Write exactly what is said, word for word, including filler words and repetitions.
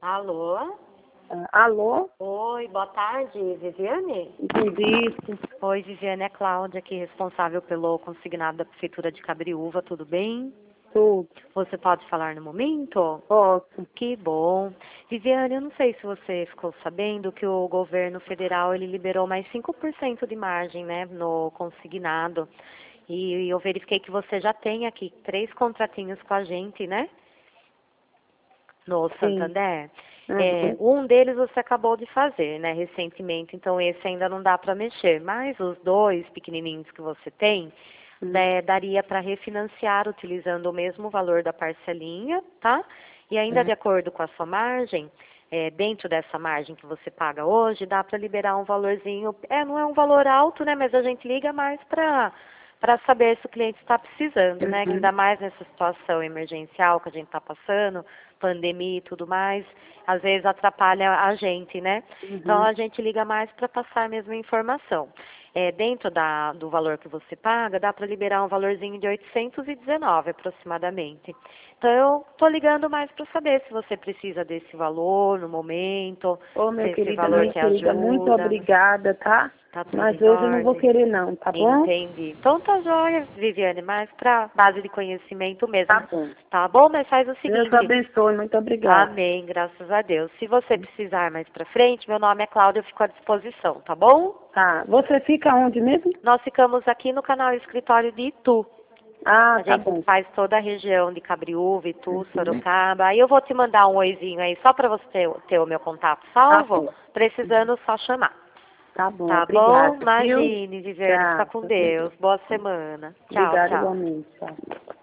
Alô? Ah, alô? Oi, boa tarde, Viviane? Tudo isso? Oi, Viviane, é Cláudia aqui, responsável pelo consignado da Prefeitura de Cabriúva, tudo bem? Tudo. Você pode falar no momento? Posso. Que bom. Viviane, eu não sei se você ficou sabendo que o governo federal ele liberou mais cinco por cento de margem, né, no consignado. E eu verifiquei que você já tem aqui três contratinhos com a gente, né? No Sim. Santander. É, Uhum. um deles você acabou de fazer, né, recentemente, então esse ainda não dá para mexer. Mas os dois pequenininhos que você tem, Hum. né, daria para refinanciar utilizando o mesmo valor da parcelinha, tá? E ainda É. de acordo com a sua margem, é, dentro dessa margem que você paga hoje, dá para liberar um valorzinho, é, não é um valor alto, né, mas a gente liga mais para para saber se o cliente está precisando, né? Que Uhum. ainda mais nessa situação emergencial que a gente está passando, pandemia e tudo mais, às vezes atrapalha a gente, né? Então Uhum. a gente liga mais para passar a mesma informação. É, dentro da, do valor que você paga, dá para liberar um valorzinho de oitocentos e dezenove aproximadamente. Então eu estou ligando mais para saber se você precisa desse valor no momento, Ô, se minha esse querida, valor minha te querida, muito ajuda. obrigada, tá? Tá tudo Mas em hoje eu não vou ordem? querer não, tá bom? Entendi. Então tá jóia, Viviane, mas para base de conhecimento mesmo. Tá bom. Tá bom? Mas faz o Deus seguinte. abençoe, muito obrigada. Amém, graças a Deus. Se você precisar mais pra frente, meu nome é Cláudia, eu fico à disposição, tá bom? Tá. Você fica onde mesmo? Nós ficamos aqui no canal Escritório de Itu. Ah, A tá gente bom. faz toda a região de Cabriúva, Itu, Uhum. Sorocaba. Aí eu vou te mandar um oizinho aí, só pra você ter, ter o meu contato Tá salvo. bom. Precisando, só chamar. Tá bom, Tá bom? obrigada, viu? Imagine, Viviane, fica Tchau. com Deus. Boa semana. Tchau, Obrigada tchau. igualmente. Tchau.